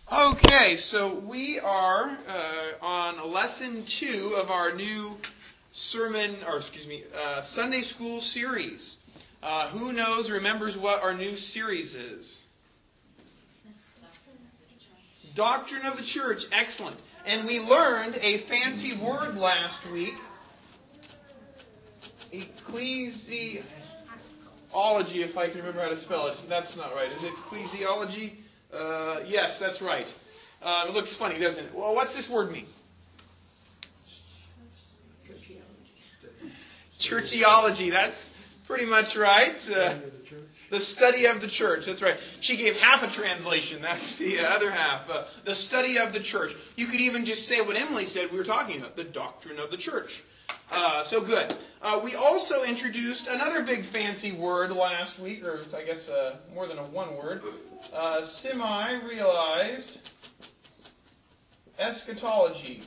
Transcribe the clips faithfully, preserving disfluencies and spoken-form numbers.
Okay, so we are uh, on lesson two of our new sermon, or excuse me, uh, Sunday school series. Uh, who knows, remembers what our new series is? Doctrine of the Church. Excellent. And we learned a fancy word last week. Ecclesiology, if I can remember how to spell it. That's not right. Is it ecclesiology? Uh, yes, that's right. Uh, it looks funny, doesn't it? Well, what's this word mean? Churchiology. That's pretty much right. Uh, the study of the church. That's right. She gave half a translation. That's the other half. Uh, the study of the church. You could even just say what Emily said we were talking about. The doctrine of the church. Uh, so good. Uh, we also introduced another big fancy word last week, or I guess uh, more than a one word. Uh, semi-realized eschatology.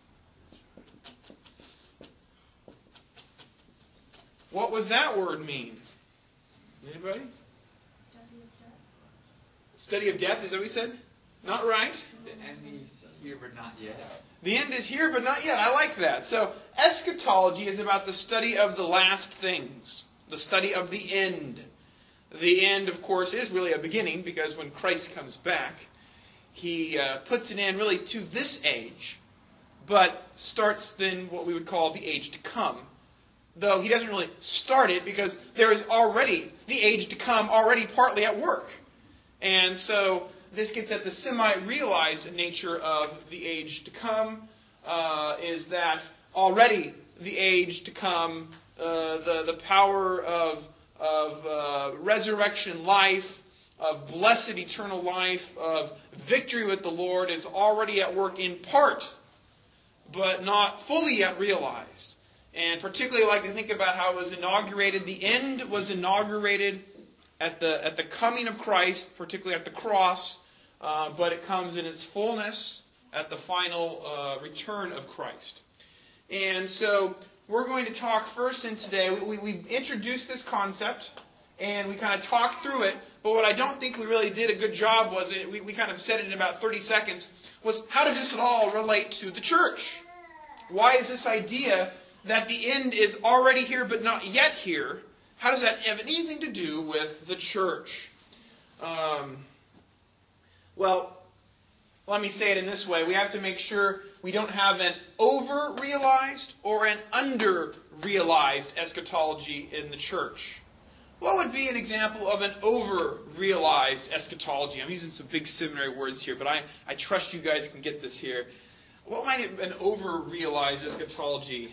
What was that word mean? Anybody? Study of death. Study of death, is that what we said? Not right. The end is here but not yet. The end is here but not yet. I like that. So eschatology is about the study of the last things. The study of the end. The end, of course, is really a beginning, because when Christ comes back, He uh, puts an end really to this age, but starts then what we would call the age to come. Though He doesn't really start it, because there is already the age to come already partly at work. And so this gets at the semi-realized nature of the age to come, uh, is that already the age to come, uh, the, the power of of uh, resurrection life, of blessed eternal life, of victory with the Lord is already at work in part, but not fully yet realized. And particularly I like to think about how it was inaugurated. The end was inaugurated at the at the coming of Christ, particularly at the cross, uh, but it comes in its fullness at the final uh, return of Christ. And so we're going to talk first in today. We, we, we introduced this concept, and we kind of talked through it, but what I don't think we really did a good job was, it, we, we kind of said it in about thirty seconds, was how does this at all relate to the church? Why is this idea that the end is already here but not yet here, how does that have anything to do with the church? Um, well, let me say it in this way. We have to make sure we don't have an over-realized or an under-realized eschatology in the church. What would be an example of an over-realized eschatology? I'm using some big seminary words here, but I, I trust you guys can get this here. What might an over-realized eschatology?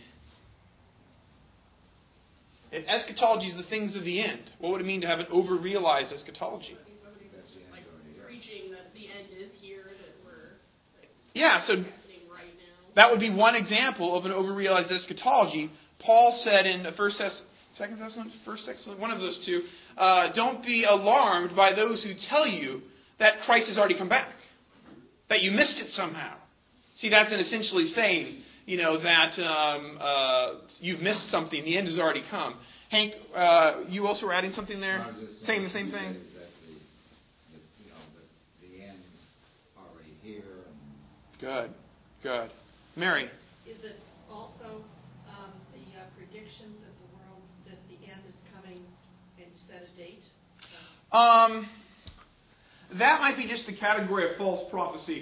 If eschatology is the things of the end, what would it mean to have an over-realized eschatology? Somebody that's just like preaching that the end is here, that we're like, yeah, so happening right now. That would be one example of an over-realized eschatology. Paul said in First Thess, Second Thessalonians, First Thessalonians, one of those two, uh, don't be alarmed by those who tell you that Christ has already come back, that you missed it somehow. See, that's an essentially saying, you know, that um, uh, you've missed something. The end has already come. Hank, uh, you also were adding something there, saying the same thing. That the, the, you know, the, the end is already here. And Good, good. Mary. Is it also um, the uh, predictions that the world, that the end is coming, and you set a date? Um, that might be just the category of false prophecy.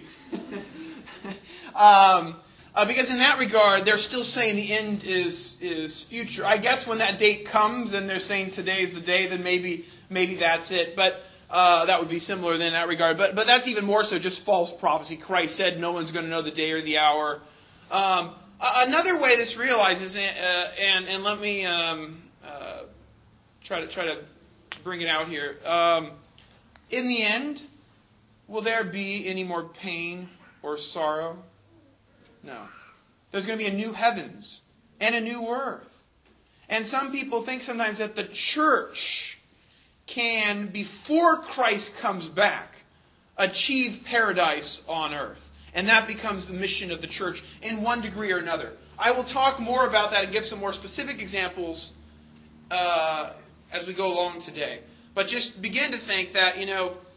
um, uh, because in that regard, they're still saying the end is is future. I guess when that date comes and they're saying today's the day, then maybe maybe that's it. But uh, that would be similar in that regard. But but that's even more so just false prophecy. Christ said no one's going to know the day or the hour. Um, another way this realizes, uh, and and let me um, uh, try to try to bring it out here. Um, in the end, will there be any more pain or sorrow? No. There's going to be a new heavens and a new earth. And some people think sometimes that the church can, before Christ comes back, achieve paradise on earth. And that becomes the mission of the church in one degree or another. I will talk more about that and give some more specific examples uh, as we go along today. But just begin to think that, you know,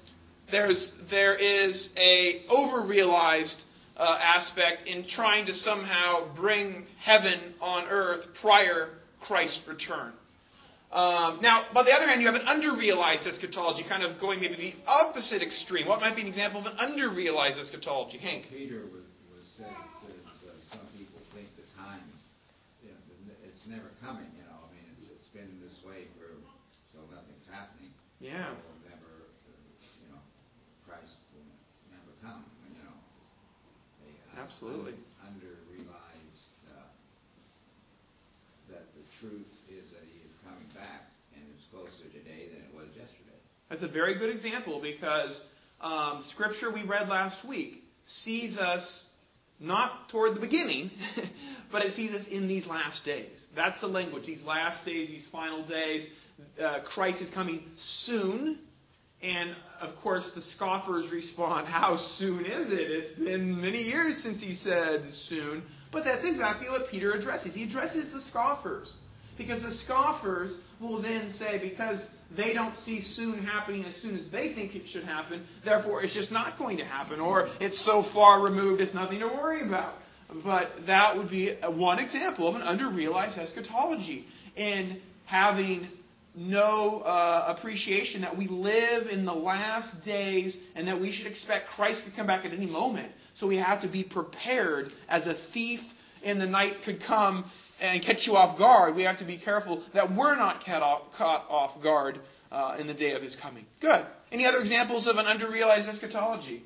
there's there is a over-realized uh, aspect in trying to somehow bring heaven on earth prior Christ's return. Um, now, by the other hand, you have an under-realized eschatology, kind of going maybe the opposite extreme. What might be an example of an under-realized eschatology? Hank? Peter was, was said, says uh, some people think the times, you know, it's never coming, you know, I mean, it's, it's been this way for, so nothing's happening. Yeah. It will never, uh, you know, Christ will never come, you know. They, uh, Absolutely. Under-realized uh, that the truth is that he is coming back, and it's closer today than it was yesterday. That's a very good example because um, Scripture we read last week sees us not toward the beginning, but it sees us in these last days. That's the language. These last days, these final days. Uh, Christ is coming soon. And, of course, the scoffers respond, how soon is it? It's been many years since he said soon. But that's exactly what Peter addresses. He addresses the scoffers. Because the scoffers will then say, because they don't see soon happening as soon as they think it should happen, therefore it's just not going to happen. Or it's so far removed, it's nothing to worry about. But that would be one example of an under-realized eschatology. In having no uh, appreciation that we live in the last days and that we should expect Christ to come back at any moment. So we have to be prepared as a thief in the night could come and catch you off guard. We have to be careful that we're not caught off, caught off guard uh, in the day of his coming. Good. Any other examples of an under-realized eschatology?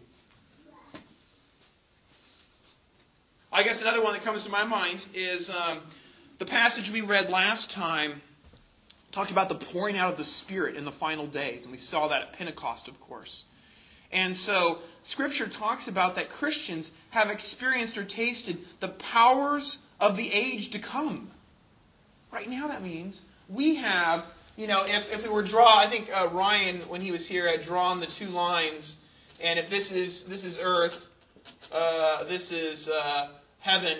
I guess another one that comes to my mind is um, the passage we read last time talked about the pouring out of the Spirit in the final days. And we saw that at Pentecost, of course. And so Scripture talks about that Christians have experienced or tasted the powers of the age to come. Right now that means we have, you know, if, if we were draw, I think uh, Ryan, when he was here, had drawn the two lines. And if this is this is earth, uh, this is uh, heaven.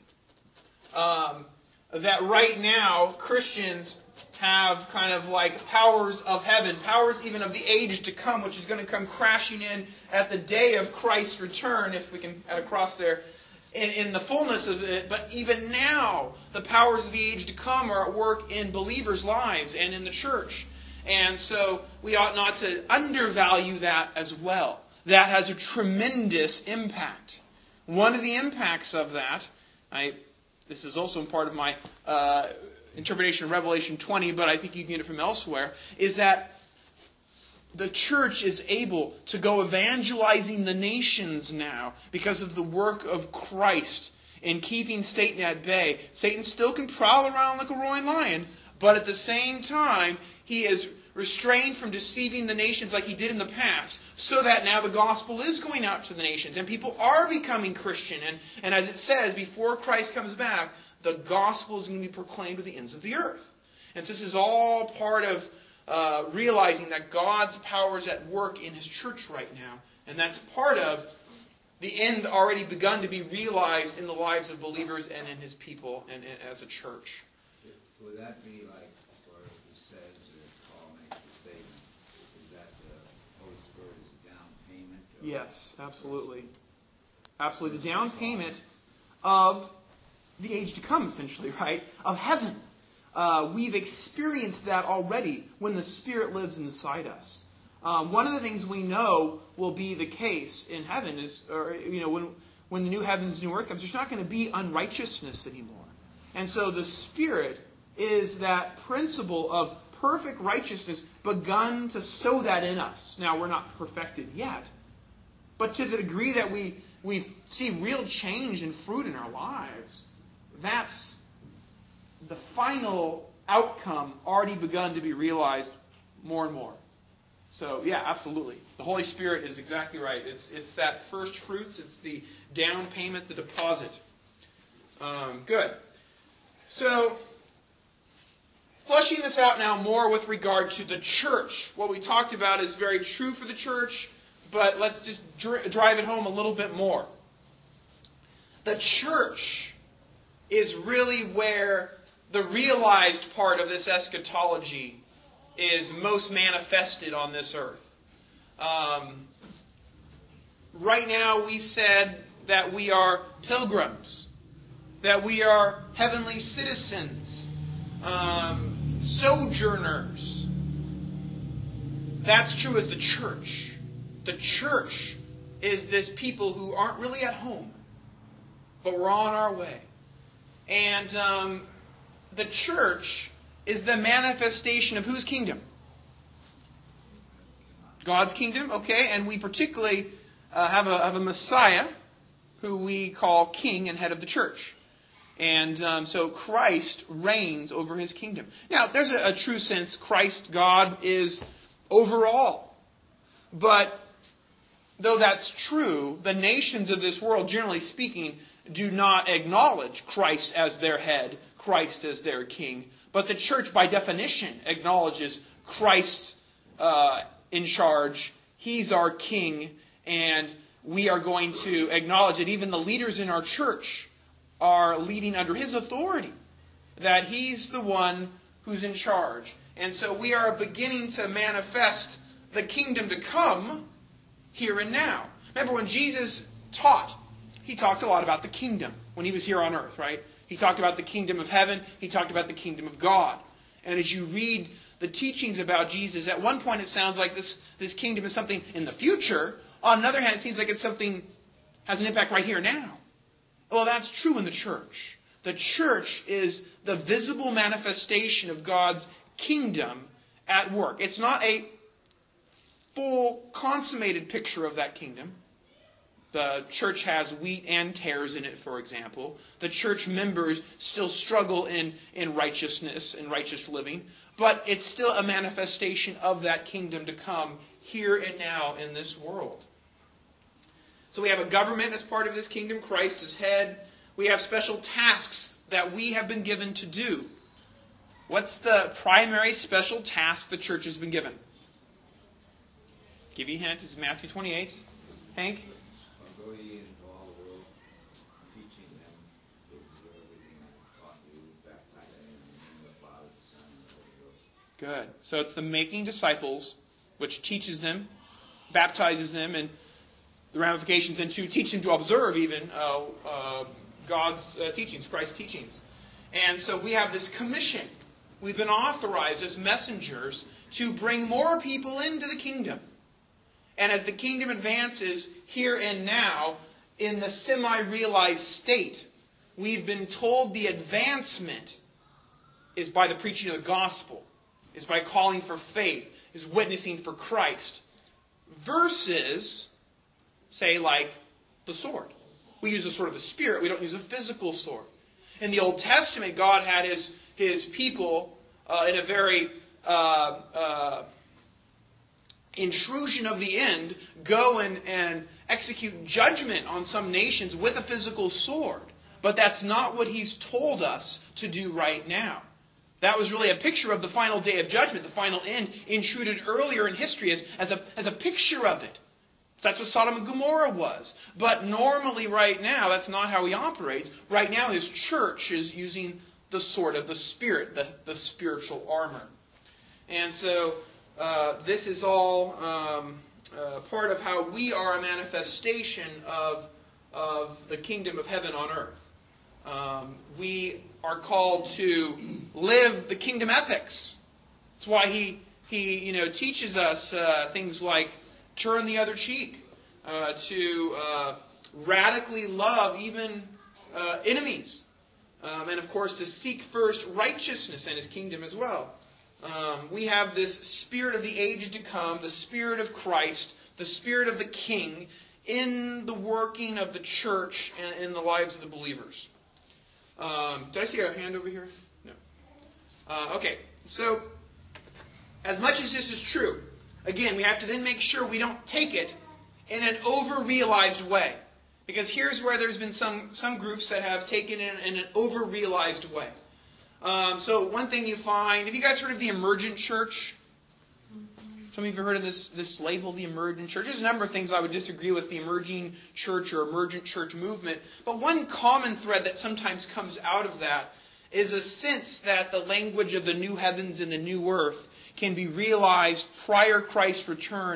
Um, that right now Christians have kind of like powers of heaven, powers even of the age to come, which is going to come crashing in at the day of Christ's return, if we can add a cross there, in, in the fullness of it. But even now, the powers of the age to come are at work in believers' lives and in the church. And so we ought not to undervalue that as well. That has a tremendous impact. One of the impacts of that, I, this is also part of my uh, interpretation of Revelation twenty, but I think you can get it from elsewhere, is that the church is able to go evangelizing the nations now because of the work of Christ in keeping Satan at bay. Satan still can prowl around like a roaring lion, but at the same time, he is restrained from deceiving the nations like he did in the past, so that now the gospel is going out to the nations, and people are becoming Christian. And, and as it says, before Christ comes back, the gospel is going to be proclaimed to the ends of the earth. And so this is all part of uh, realizing that God's power is at work in His church right now. And that's part of the end already begun to be realized in the lives of believers and in His people and, and as a church. Would that be like where it says, or Paul makes the statement, is that the Holy Spirit is a down payment? Or Yes, absolutely. Absolutely. The down payment of the age to come, essentially, right? Of heaven. Uh, we've experienced that already when the Spirit lives inside us. Um, one of the things we know will be the case in heaven is, or you know, when when the new heavens and new earth comes, there's not going to be unrighteousness anymore. And so the Spirit is that principle of perfect righteousness begun to sow that in us. Now, we're not perfected yet, but to the degree that we we see real change and fruit in our lives, that's the final outcome already begun to be realized more and more. So, yeah, absolutely. The Holy Spirit is exactly right. It's it's that first fruits. It's the down payment, the deposit. Um, good. So, fleshing this out now more with regard to the church. What we talked about is very true for the church, but let's just dr- drive it home a little bit more. The church is really where the realized part of this eschatology is most manifested on this earth. Um, right now, we said that we are pilgrims, that we are heavenly citizens, um, sojourners. That's true as the church. The church is this people who aren't really at home, but we're on our way. And um, the church is the manifestation of whose kingdom? God's kingdom, okay. And we particularly uh, have, a, have a Messiah who we call king and head of the church. And um, so Christ reigns over his kingdom. Now, there's a, a true sense Christ, God, is over all. But though that's true, the nations of this world, generally speaking, do not acknowledge Christ as their head, Christ as their king. But the church, by definition, acknowledges Christ uh, in charge. He's our king, and we are going to acknowledge that even the leaders in our church are leading under his authority, that he's the one who's in charge. And so we are beginning to manifest the kingdom to come here and now. Remember when Jesus taught, he talked a lot about the kingdom when he was here on earth, right? He talked about the kingdom of heaven. He talked about the kingdom of God. And as you read the teachings about Jesus, at one point it sounds like this, this kingdom is something in the future. On the other hand, it seems like it's something has an impact right here now. Well, that's true in the church. The church is the visible manifestation of God's kingdom at work. It's not a full, consummated picture of that kingdom. The church has wheat and tares in it, for example. The church members still struggle in, in righteousness and righteous living. But it's still a manifestation of that kingdom to come here and now in this world. So we have a government as part of this kingdom. Christ is head. We have special tasks that we have been given to do. What's the primary special task the church has been given? Give you a hint. It's Matthew twenty-eight. Hank? Go ye into all the world, teaching them to observe everything I taught you, baptizing them in the name of the Father, the Son, and the Holy Ghost. Good. So it's the making disciples, which teaches them, baptizes them, and the ramifications into teach them to observe even uh, uh, God's uh, teachings, Christ's teachings. And so we have this commission. We've been authorized as messengers to bring more people into the kingdom. And as the kingdom advances here and now in the semi-realized state, we've been told the advancement is by the preaching of the gospel, is by calling for faith, is witnessing for Christ, versus, say, like the sword. We use the sword of the Spirit. We don't use a physical sword. In the Old Testament, God had his, his people uh, in a very uh, uh, intrusion of the end go and, and execute judgment on some nations with a physical sword. But that's not what he's told us to do right now. That was really a picture of the final day of judgment, the final end, intruded earlier in history as, as, a, as a picture of it. So that's what Sodom and Gomorrah was. But normally right now, that's not how he operates. Right now his church is using the sword of the Spirit, the, the spiritual armor. And so uh, this is all um, uh, part of how we are a manifestation of, of the kingdom of heaven on earth. Um, we are called to live the kingdom ethics. That's why he, he you know, teaches us uh, things like turn the other cheek, uh, to uh, radically love even uh, enemies. Um, and of course to seek first righteousness and his kingdom as well. Um, we have this spirit of the age to come, the spirit of Christ, the spirit of the King in the working of the church and in the lives of the believers. Um, did I see a hand over here? No. Uh, okay, so as much as this is true, again, we have to then make sure we don't take it in an over-realized way. Because here's where there's been some, some groups that have taken it in an over-realized way. Um, so one thing you find, have you guys heard of the emergent church? Some of you have heard of this, this label, the emergent church. There's a number of things I would disagree with the emerging church or emergent church movement. But one common thread that sometimes comes out of that is a sense that the language of the new heavens and the new earth can be realized prior Christ's return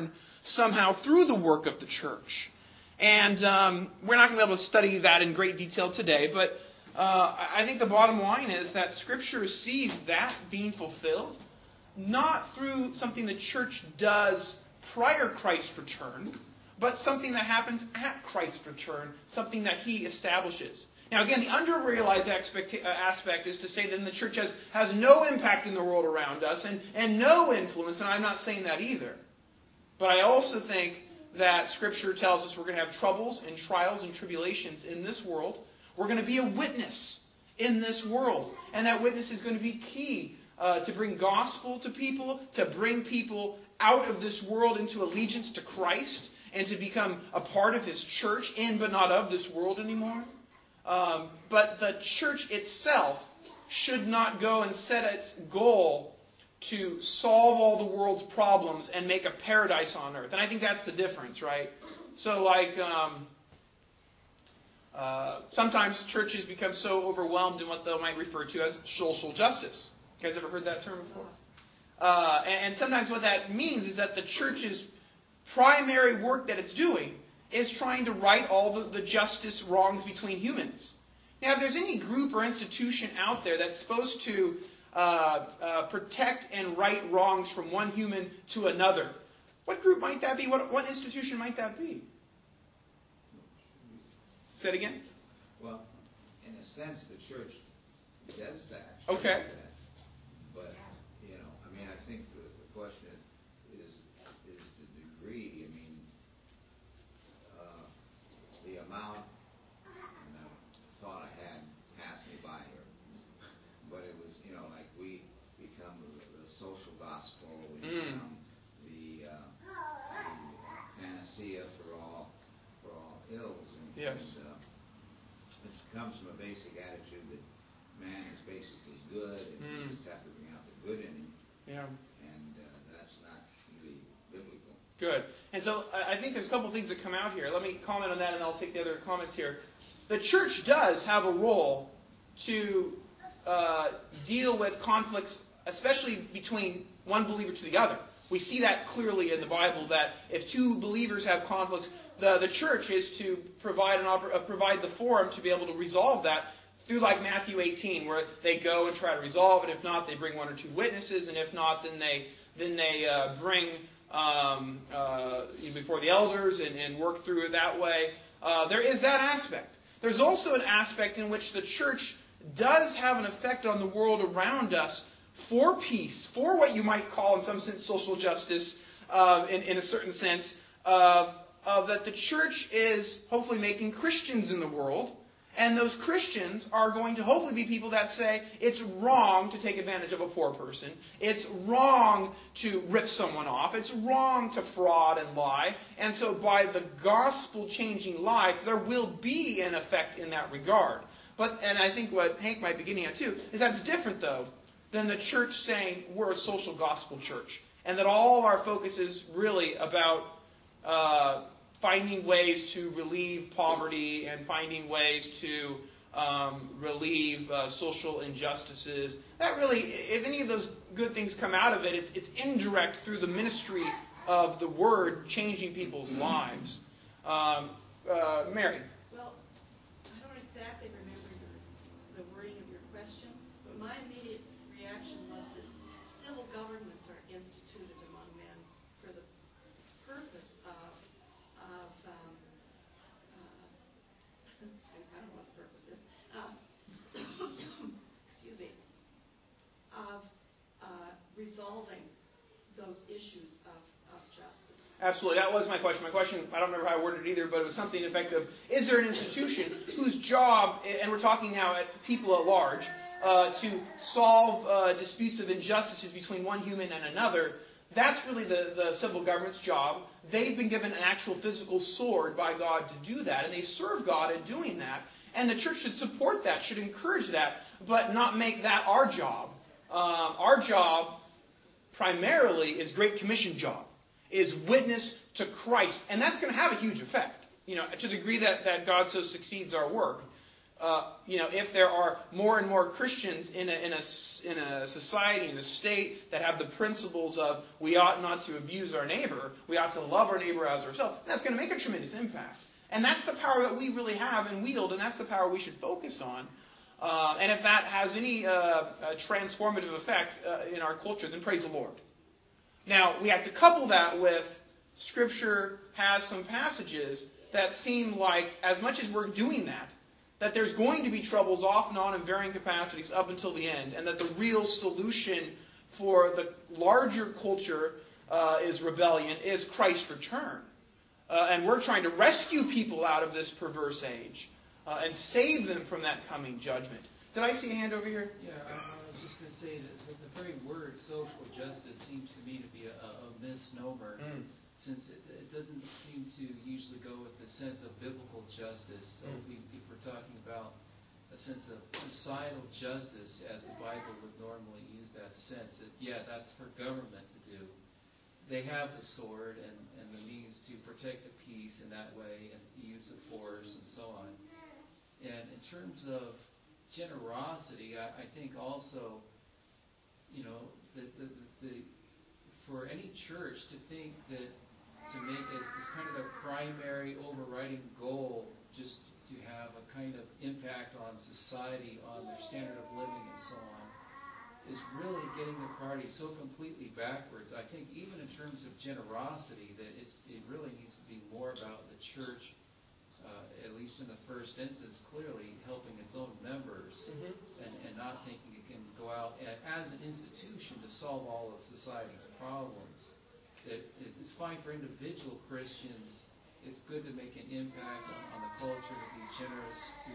somehow through the work of the church. And um, we're not going to be able to study that in great detail today, but uh, I think the bottom line is that Scripture sees that being fulfilled, not through something the church does prior Christ's return, but something that happens at Christ's return, something that he establishes. Now again, the under-realized aspect, uh, aspect is to say that the church has, has no impact in the world around us and, and no influence, and I'm not saying that either. But I also think that Scripture tells us we're going to have troubles and trials and tribulations in this world. We're going to be a witness in this world, and that witness is going to be key uh, to bring gospel to people, to bring people out of this world into allegiance to Christ, and to become a part of His church, in but not of this world anymore. Um, but the church itself should not go and set its goal to solve all the world's problems and make a paradise on earth. And I think that's the difference, right? So like, um, uh, sometimes churches become so overwhelmed in what they might refer to as social justice. You guys ever heard that term before? Uh, and, and sometimes what that means is that the church's primary work that it's doing is trying to right all the, the justice wrongs between humans. Now, if there's any group or institution out there that's supposed to uh, uh, protect and right wrongs from one human to another, what group might that be? What, what institution might that be? Say it again? Well, in a sense, the church does that. Okay. But, you know, I mean, I think the, the question is, is, is the degree, I mean, uh, the amount, and I thought I had passed me by here, but it was, you know, like we become the, the social gospel, we Mm. become the, uh, the panacea for all, for all ills. And, Yes. and, uh, it comes from a basic attitude that man is basically good, and Mm. we just have to bring out the good in him, Yeah. and uh, that's not really biblical. Good. And so I I think there's a couple things that come out here. Let me comment on that, and I'll take the other comments here. The church does have a role to uh, deal with conflicts, especially between one believer to the other. We see that clearly in the Bible, that if two believers have conflicts, the, the church is to provide an oper- uh, provide the forum to be able to resolve that through like Matthew eighteen, where they go and try to resolve it. If not, they bring one or two witnesses, and if not, then they then they uh, bring um, uh, before the elders and, and work through it that way. Uh, there is that aspect. There's also an aspect in which the church does have an effect on the world around us for peace, for what you might call, in some sense, social justice, uh, in, in a certain sense, of, of that the church is hopefully making Christians in the world, and those Christians are going to hopefully be people that say it's wrong to take advantage of a poor person, it's wrong to rip someone off, it's wrong to fraud and lie, and so by the gospel changing lives, there will be an effect in that regard. But, and I think what Hank might be getting at too, is that it's different though than the church saying we're a social gospel church, and that all our focus is really about uh, finding ways to relieve poverty and finding ways to um, relieve uh, social injustices. That really, if any of those good things come out of it, it's, it's indirect through the ministry of the Word changing people's lives. Um, uh, Mary. Well, I don't exactly remember your, the wording of your question, but my immediate reaction was that civil governments are instituted among men for the purpose of, of um, uh, I don't know what the purpose is, uh, excuse me, of uh, resolving those issues of, of justice. Absolutely. That was my question. My question, I don't remember how I worded it either, but it was something effective. Is there an institution whose job, and we're talking now at people at large, uh, to solve uh, disputes of injustices between one human and another? That's really the, the civil government's job. They've been given an actual physical sword by God to do that, and they serve God in doing that. And the church should support that, should encourage that, but not make that our job. Um, our job primarily is Great Commission job, is witness to Christ. And that's going to have a huge effect, you know, to the degree that, that God so succeeds our work. uh, you know, if there are more and more Christians in a, in a, in a society, in a state that have the principles of we ought not to abuse our neighbor, we ought to love our neighbor as ourselves, that's going to make a tremendous impact. And that's the power that we really have and wield, and that's the power we should focus on. Uh, and if that has any uh, uh, transformative effect uh, in our culture, then praise the Lord. Now, we have to couple that with Scripture has some passages that seem like, as much as we're doing that, that there's going to be troubles off and on in varying capacities up until the end, and that the real solution for the larger culture uh, is rebellion, is Christ's return. Uh, and we're trying to rescue people out of this perverse age uh, and save them from that coming judgment. Did I see a hand over here? Yeah, I, I was just going to say that the, the very word social justice seems to me to be a, a misnomer, mm. since it, it doesn't seem to usually go with the sense of biblical justice. So mm. if, we, if we're talking about a sense of societal justice, as the Bible would normally use that sense, that, yeah, that's for government to do. They have the sword and, and the means to protect the peace in that way, and the use of force and so on. And in terms of generosity, I, I think also, you know, the, the, the, for any church to think that to make as, as kind of their primary overriding goal just to have a kind of impact on society, on their standard of living and so on, is really getting the party so completely backwards. I think even in terms of generosity, that it's it really needs to be more about the church, uh, at least in the first instance, clearly helping its own members, mm-hmm. and, and not thinking it can go out as an institution to solve all of society's problems. That it's fine for individual Christians. It's good to make an impact on, on the culture, to be generous to,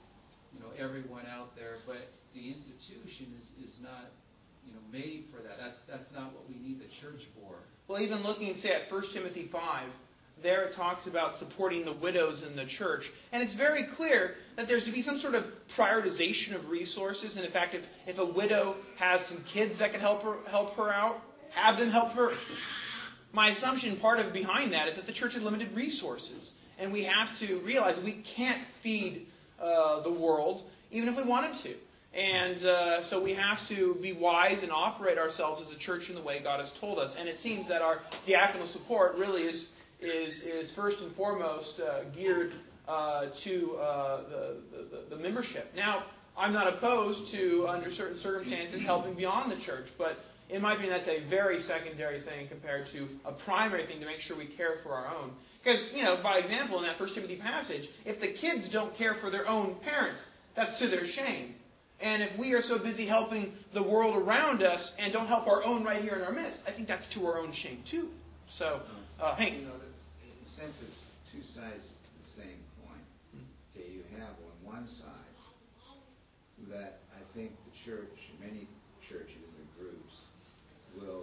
you know, everyone out there, but the institution is, is not, you know, made for that. That's that's not what we need the church for. Well, even looking, say, at First Timothy five, there it talks about supporting the widows in the church. And it's very clear that there's to be some sort of prioritization of resources. And in fact, if, if a widow has some kids that can help her, help her out, have them help her. My assumption, part of behind that, is that the church has limited resources. And we have to realize we can't feed uh, the world, even if we wanted to. And uh, so we have to be wise and operate ourselves as a church in the way God has told us. And it seems that our diaconal support really is is, is first and foremost uh, geared uh, to uh, the, the, the membership. Now, I'm not opposed to, under certain circumstances, helping beyond the church. But in my opinion, that's a very secondary thing compared to a primary thing to make sure we care for our own. Because, you know, by example, in that First Timothy passage, if the kids don't care for their own parents, that's to their shame. And if we are so busy helping the world around us and don't help our own right here in our midst, I think that's to our own shame too. So, uh, Hank. You know, in a sense, it's two sides to the same coin. Okay, you have on one side that I think the church, many churches and groups, will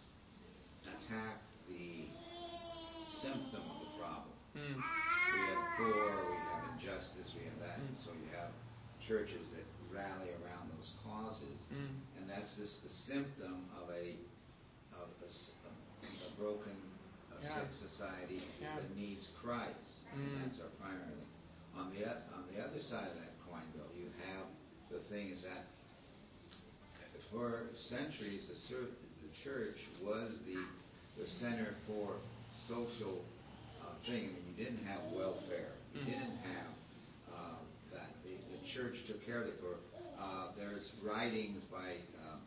attack the symptom of the problem. Mm. We have poor, we have injustice, we have that, mm. and so you have churches that rally around those causes, mm. and that's just the symptom of a of a, a broken, a yeah. sick society yeah. that needs Christ. Mm. And that's our primary thing. On the on the other side of that coin, though, you have the thing is that for centuries the, the church was the the center for social uh, thing. I mean, you didn't have welfare. You mm. didn't have uh, that. The, the church took care of it. For uh, there's writings by um,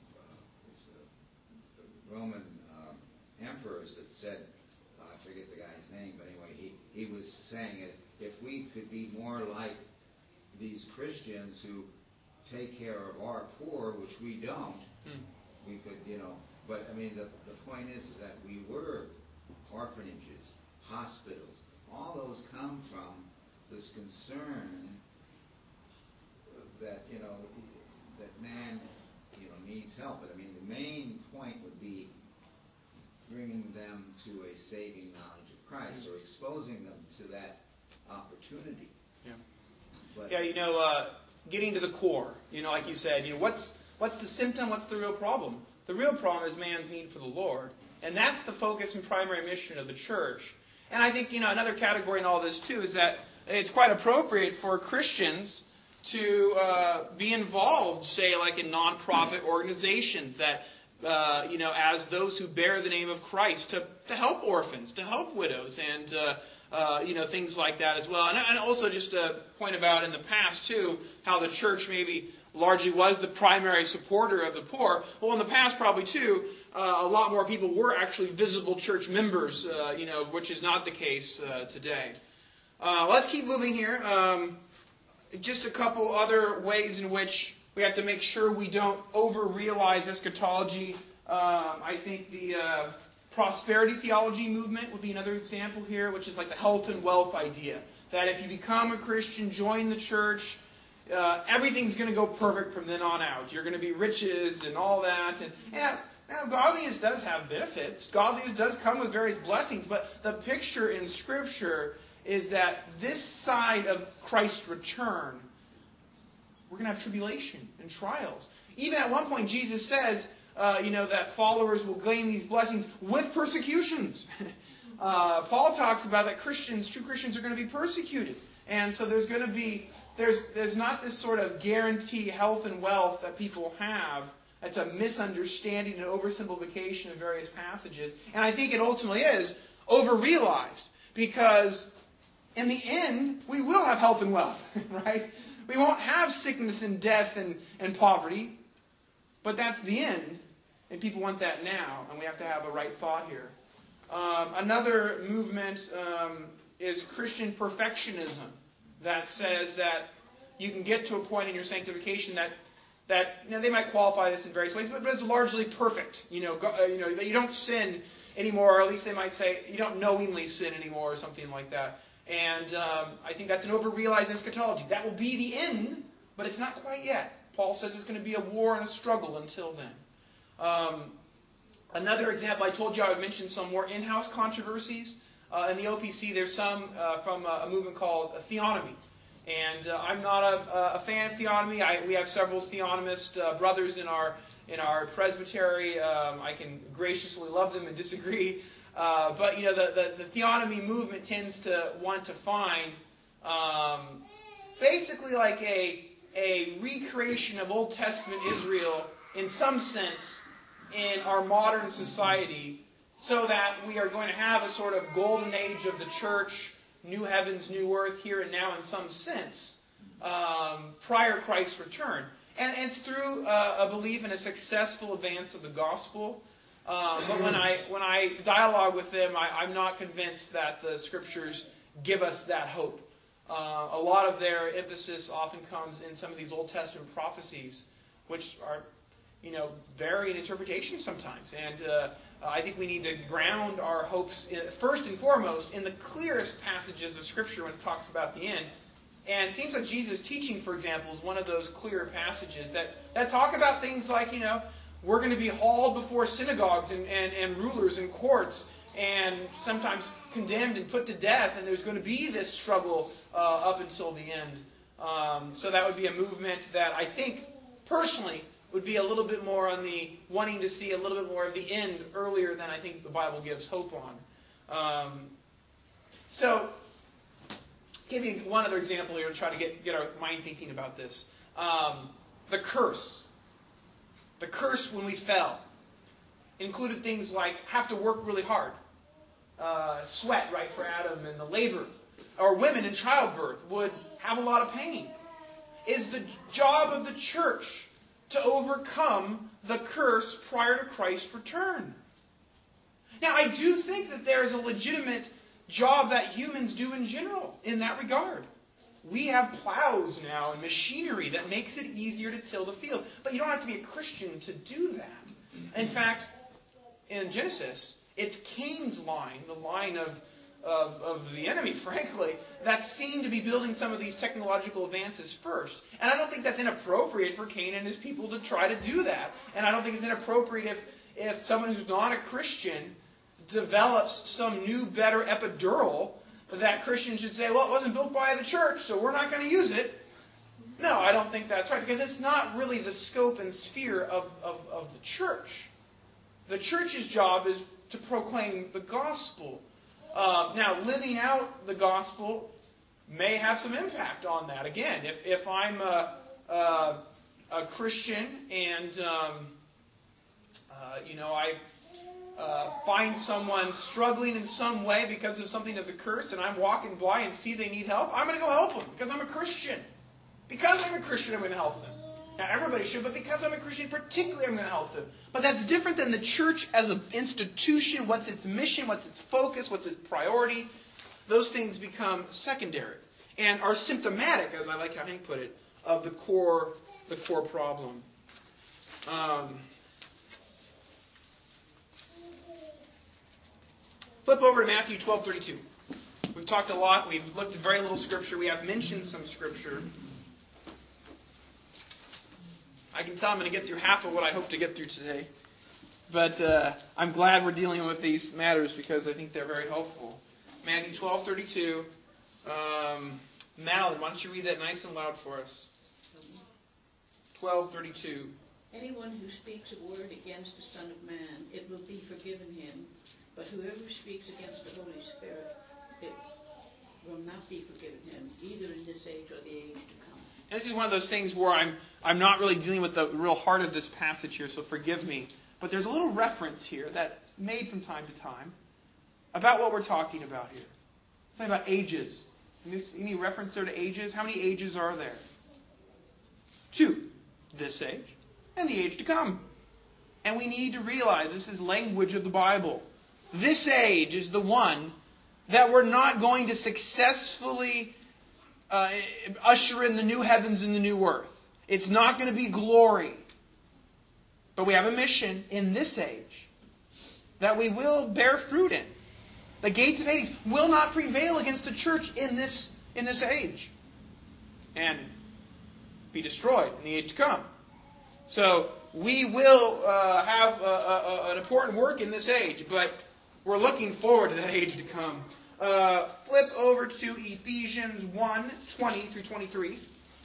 uh, Roman um, emperors that said, uh, I forget the guy's name, but anyway, he, he was saying it. If we could be more like these Christians who take care of our poor, which we don't, mm. we could, you know. But I mean, the the point is, is that we were orphanages, hospitals. All those come from this concern that, you know, that man, you know, needs help. But I mean, the main point would be bringing them to a saving knowledge of Christ, or exposing them to that opportunity. Yeah. But, yeah, you know, uh, getting to the core. You know, like you said, you know, what's what's the symptom? What's the real problem? The real problem is man's need for the Lord, and that's the focus and primary mission of the church. And I think, you know, another category in all this too is that it's quite appropriate for Christians to uh, be involved, say, like in nonprofit organizations that, uh, you know, as those who bear the name of Christ, to, to help orphans, to help widows, and, uh, uh, you know, things like that as well. And, and also just to point about in the past, too, how the church maybe largely was the primary supporter of the poor. Well, in the past, probably, too, uh, a lot more people were actually visible church members, uh, you know, which is not the case uh, today. Uh, let's keep moving here. Um, just a couple other ways in which we have to make sure we don't over-realize eschatology. Um, I think the uh, prosperity theology movement would be another example here, which is like the health and wealth idea. That if you become a Christian, join the church, uh, everything's going to go perfect from then on out. You're going to be riches and all that. And, and now, godliness does have benefits. Godliness does come with various blessings. But the picture in Scripture is that this side of Christ's return, we're going to have tribulation and trials. Even at one point, Jesus says, uh, you know, that followers will gain these blessings with persecutions. uh, Paul talks about that Christians, true Christians, are going to be persecuted. And so there's going to be, there's, there's not this sort of guarantee health and wealth that people have. It's a misunderstanding and oversimplification of various passages. And I think it ultimately is over-realized, because in the end, we will have health and wealth, right? We won't have sickness and death and, and poverty, but that's the end, and people want that now, and we have to have a right thought here. Um, another movement um, is Christian perfectionism, that says that you can get to a point in your sanctification that that you know, they might qualify this in various ways, but, but it's largely perfect. You know, go, uh, you know, that you don't sin anymore, or at least they might say you don't knowingly sin anymore, or something like that. And um, I think that's an over-realized eschatology. That will be the end, but it's not quite yet. Paul says it's going to be a war and a struggle until then. Um, another example, I told you I would mention some more in-house controversies. Uh, in the O P C, there's some uh, from a, a movement called theonomy. And uh, I'm not a, a fan of theonomy. I, we have several theonomist uh, brothers in our in our presbytery. Um, I can graciously love them and disagree. Uh, but, you know, the, the, the theonomy movement tends to want to find um, basically like a, a recreation of Old Testament Israel in some sense in our modern society, so that we are going to have a sort of golden age of the church, new heavens, new earth, here and now in some sense, um, prior Christ's return. And, and it's through uh, a belief in a successful advance of the gospel. Um, but when I when I dialogue with them, I, I'm not convinced that the Scriptures give us that hope. Uh, a lot of their emphasis often comes in some of these Old Testament prophecies, which are, you know, vary in interpretation sometimes. And uh, I think we need to ground our hopes, in, first and foremost, in the clearest passages of Scripture when it talks about the end. And it seems like Jesus' teaching, for example, is one of those clear passages that, that talk about things like, you know, we're going to be hauled before synagogues and, and, and rulers and courts, and sometimes condemned and put to death, and there's going to be this struggle uh, up until the end. Um, so that would be a movement that I think, personally, would be a little bit more on the wanting to see a little bit more of the end earlier than I think the Bible gives hope on. Um, so, give you one other example here to try to get, get our mind thinking about this. Um, the curse. The curse when we fell included things like have to work really hard, uh, sweat, right, for Adam, and the labor. Or women in childbirth would have a lot of pain. Is the job of the church to overcome the curse prior to Christ's return? Now, I do think that there is a legitimate job that humans do in general in that regard. We have plows now and machinery that makes it easier to till the field. But you don't have to be a Christian to do that. In fact, in Genesis, it's Cain's line, the line of, of, of the enemy, frankly, that's seen to be building some of these technological advances first. And I don't think that's inappropriate for Cain and his people to try to do that. And I don't think it's inappropriate if, if someone who's not a Christian develops some new, better epidural that Christians should say, well, it wasn't built by the church, so we're not going to use it. No, I don't think that's right, because it's not really the scope and sphere of, of, of the church. The church's job is to proclaim the gospel. Uh, now, living out the gospel may have some impact on that. Again, if, if I'm a, a, a Christian and, um, uh, you know, I uh, find someone struggling in some way because of something of the curse, and I'm walking by and see they need help, I'm going to go help them because I'm a Christian. Because I'm a Christian, I'm going to help them. Now, everybody should, but because I'm a Christian, particularly, I'm going to help them. But that's different than the church as an institution. What's its mission? What's its focus? What's its priority? Those things become secondary and are symptomatic, as I like how Hank put it, of the core, the core problem. Um, flip over to Matthew twelve thirty-two. We've talked a lot. We've looked at very little Scripture. We have mentioned some Scripture. I can tell I'm going to get through half of what I hope to get through today. But uh, I'm glad we're dealing with these matters because I think they're very helpful. Matthew twelve thirty-two. Um, Madeline, why don't you read that nice and loud for us? twelve thirty-two. Anyone who speaks a word against the Son of Man, it will be forgiven him. But whoever speaks against the Holy Spirit, it will not be forgiven him, either in this age or the age to come. And this is one of those things where I'm I'm not really dealing with the real heart of this passage here, so forgive me. But there's a little reference here that's made from time to time about what we're talking about here. Something about ages. Any, any reference there to ages? How many ages are there? Two. This age and the age to come. And we need to realize this is language of the Bible. This age is the one that we're not going to successfully Uh, usher in the new heavens and the new earth. It's not going to be glory. But we have a mission in this age that we will bear fruit in. The gates of Hades will not prevail against the church in this, in this age. And be destroyed in the age to come. So we will uh, have a, a, an important work in this age, but we're looking forward to that age to come. Uh, flip over to Ephesians one, twenty through twenty-three.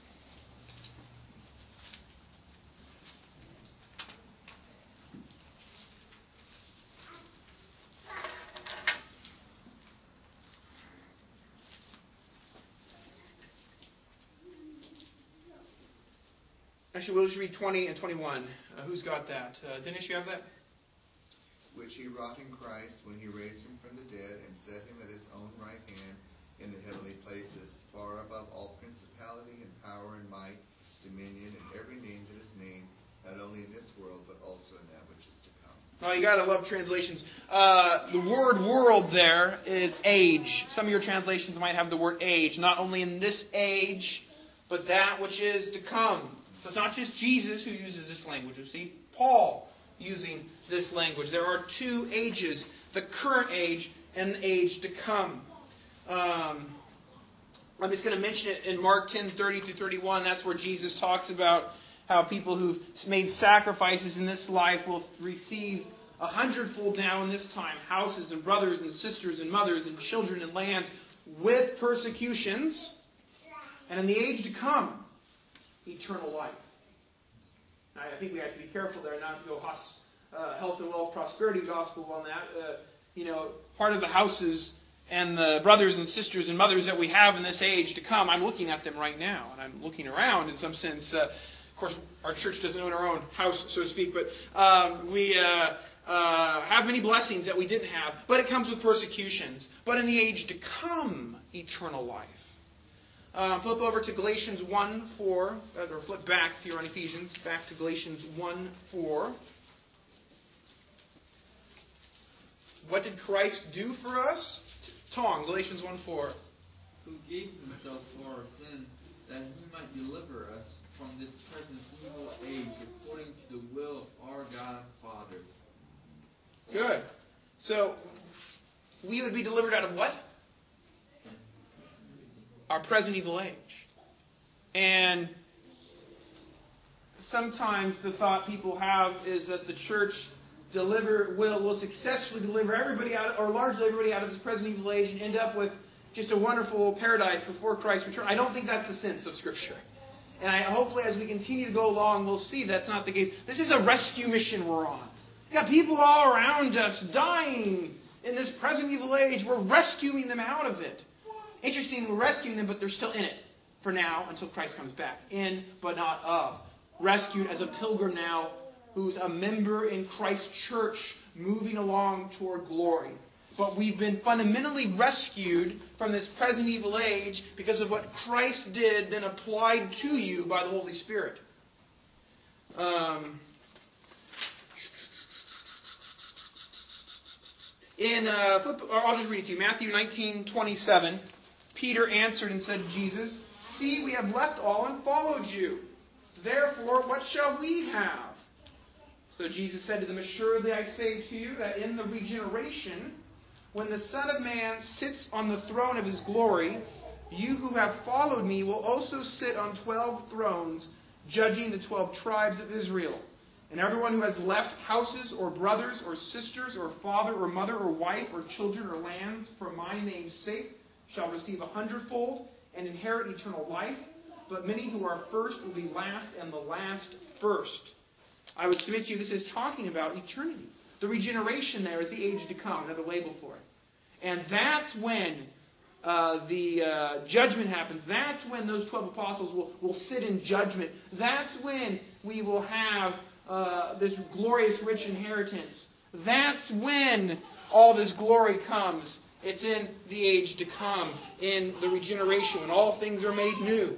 Actually, we'll just read twenty and twenty-one. Uh, who's got that? Uh, Dennis, you have that? Which he wrought in Christ when he raised him from the dead and set him at his own right hand in the heavenly places, far above all principality and power and might, dominion, and every name that is named, not only in this world, but also in that which is to come. Oh, you gotta love translations. Uh, the word world there is age. Some of your translations might have the word age. Not only in this age, but that which is to come. So it's not just Jesus who uses this language. You see, Paul using this language. There are two ages, the current age and the age to come. Um, I'm just going to mention it in Mark ten, thirty through thirty-one. That's where Jesus talks about how people who've made sacrifices in this life will receive a hundredfold now in this time. Houses and brothers and sisters and mothers and children and lands with persecutions. And in the age to come, eternal life. I think we have to be careful there, not to go uh, health and wealth prosperity gospel on that. Uh, you know, part of the houses and the brothers and sisters and mothers that we have in this age to come, I'm looking at them right now, and I'm looking around in some sense. Uh, of course, our church doesn't own our own house, so to speak, but um, we uh, uh, have many blessings that we didn't have, but it comes with persecutions. But in the age to come, eternal life. Uh, flip over to Galatians one four, or flip back if you're on Ephesians, back to Galatians one four. What did Christ do for us? Tong, Galatians one four. Who gave himself for our sin, that he might deliver us from this present evil age, according to the will of our God and Father. Good. So, we would be delivered out of what? Our present evil age. And sometimes the thought people have is that the church deliver will will successfully deliver everybody out, or largely everybody out of this present evil age, and end up with just a wonderful paradise before Christ's return. I don't think that's the sense of Scripture. And I, hopefully as we continue to go along, we'll see that's not the case. This is a rescue mission we're on. We've got people all around us dying in this present evil age. We're rescuing them out of it. interesting, we're rescuing them, but they're still in it for now until Christ comes back. In, but not of. Rescued as a pilgrim now who's a member in Christ's church moving along toward glory. But we've been fundamentally rescued from this present evil age because of what Christ did, then applied to you by the Holy Spirit. Um, in uh, flip, or I'll just read it to you. Matthew nineteen twenty-seven. Peter answered and said to Jesus, "See, we have left all and followed you. Therefore, what shall we have?" So Jesus said to them, "Assuredly I say to you that in the regeneration, when the Son of Man sits on the throne of his glory, you who have followed me will also sit on twelve thrones, judging the twelve tribes of Israel. And everyone who has left houses or brothers or sisters or father or mother or wife or children or lands for my name's sake shall receive a hundredfold and inherit eternal life. But many who are first will be last, and the last first." I would submit to you this is talking about eternity. The regeneration there is the age to come, another label for it. And that's when uh, the uh, judgment happens. That's when those twelve apostles will, will sit in judgment. That's when we will have uh, this glorious, rich inheritance. That's when all this glory comes. It's in the age to come, in the regeneration, when all things are made new.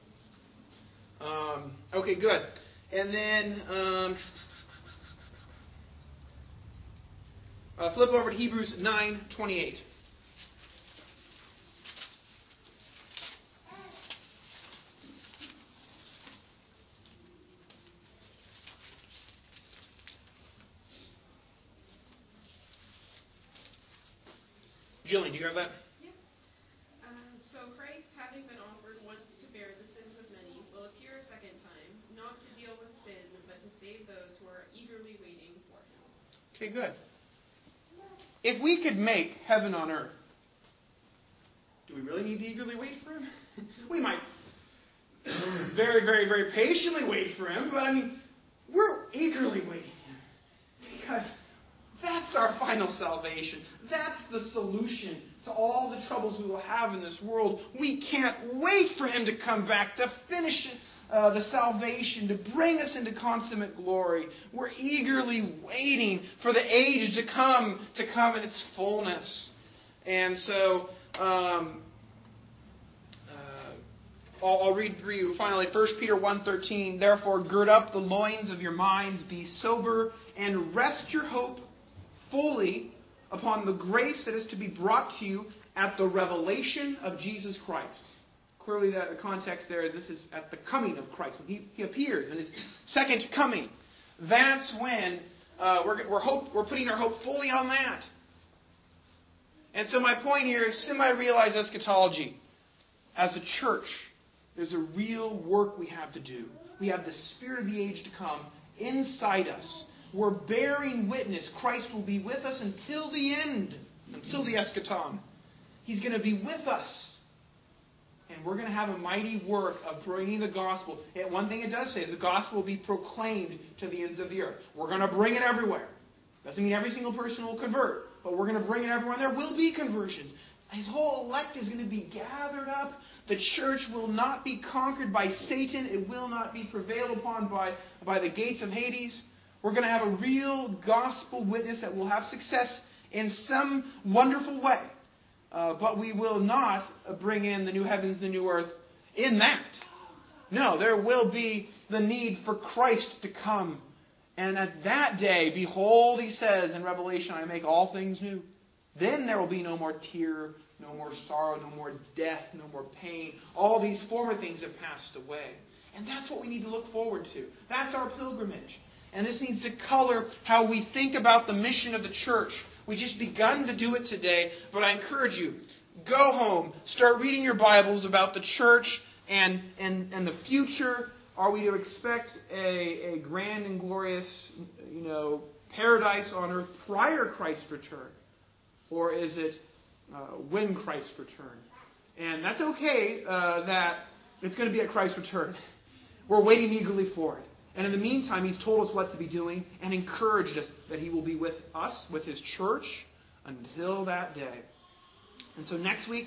Um, okay, good. And then... Um, Uh, flip over to Hebrews nine twenty-eight. Jillian, do you have that? Yeah. Uh, so Christ, having been offered once to bear the sins of many, will appear a second time, not to deal with sin, but to save those who are eagerly waiting for him. Okay, good. If we could make heaven on earth, do we really need to eagerly wait for him? We might very, very, very patiently wait for him, but I mean, we're eagerly waiting because that's our final salvation. That's the solution to all the troubles we will have in this world. We can't wait for him to come back to finish it. Uh, the salvation, to bring us into consummate glory. We're eagerly waiting for the age to come, to come in its fullness. And so, um, uh, I'll, I'll read for you finally, First Peter one thirteen, "Therefore gird up the loins of your minds, be sober, and rest your hope fully upon the grace that is to be brought to you at the revelation of Jesus Christ." Clearly, the context there is this is at the coming of Christ, when He, he appears in His second coming. That's when uh, we're we're, hope, we're putting our hope fully on that. And so my point here is semi-realized eschatology. As a church, there's a real work we have to do. We have the Spirit of the age to come inside us. We're bearing witness. Christ will be with us until the end, until the eschaton. He's going to be with us. And we're going to have a mighty work of bringing the gospel. And one thing it does say is the gospel will be proclaimed to the ends of the earth. We're going to bring it everywhere. Doesn't mean every single person will convert, but we're going to bring it everywhere. There will be conversions. His whole elect is going to be gathered up. The church will not be conquered by Satan. It will not be prevailed upon by, by the gates of Hades. We're going to have a real gospel witness that will have success in some wonderful way. Uh, but we will not bring in the new heavens, the new earth in that. No, there will be the need for Christ to come. And at that day, behold, he says in Revelation, I make all things new. Then there will be no more tear, no more sorrow, no more death, no more pain. All these former things have passed away. And that's what we need to look forward to. That's our pilgrimage. And this needs to color how we think about the mission of the church. We just begun to do it today, but I encourage you, go home, start reading your Bibles about the church and, and, and the future. Are we to expect a, a grand and glorious, you know, paradise on earth prior to Christ's return? Or is it uh, when Christ return? And that's okay uh, that it's going to be at Christ's return. We're waiting eagerly for it. And in the meantime, He's told us what to be doing and encouraged us that He will be with us, with His church, until that day. And so next week,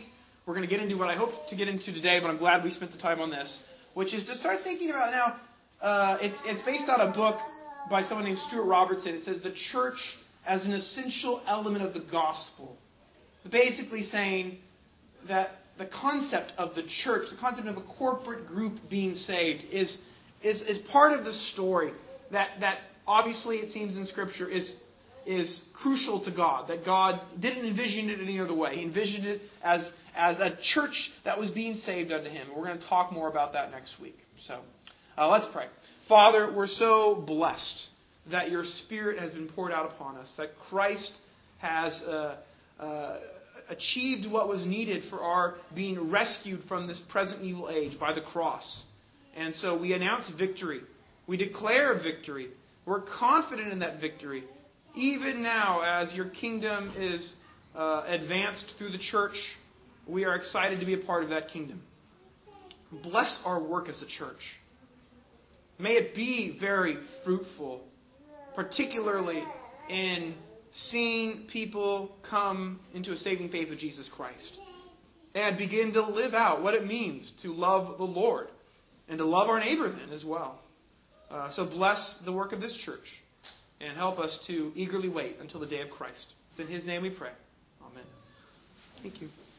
we're going to get into what I hope to get into today, but I'm glad we spent the time on this, which is to start thinking about now, uh, it's, it's based on a book by someone named Stuart Robertson. It says the church as an essential element of the gospel. Basically saying that the concept of the church, the concept of a corporate group being saved is, is, is part of the story that, that obviously it seems in Scripture is, is crucial to God. That God didn't envision it any other way. He envisioned it as, as a church that was being saved unto Him. We're going to talk more about that next week. So uh, let's pray. Father, we're so blessed that your Spirit has been poured out upon us, that Christ has uh, uh, achieved what was needed for our being rescued from this present evil age by the cross. And so we announce victory. We declare victory. We're confident in that victory. Even now, as your kingdom is uh, advanced through the church, we are excited to be a part of that kingdom. Bless our work as a church. May it be very fruitful, particularly in seeing people come into a saving faith of Jesus Christ and begin to live out what it means to love the Lord and to love our neighbor then as well. Uh, so bless the work of this church and help us to eagerly wait until the day of Christ. It's in His name we pray. Amen. Thank you.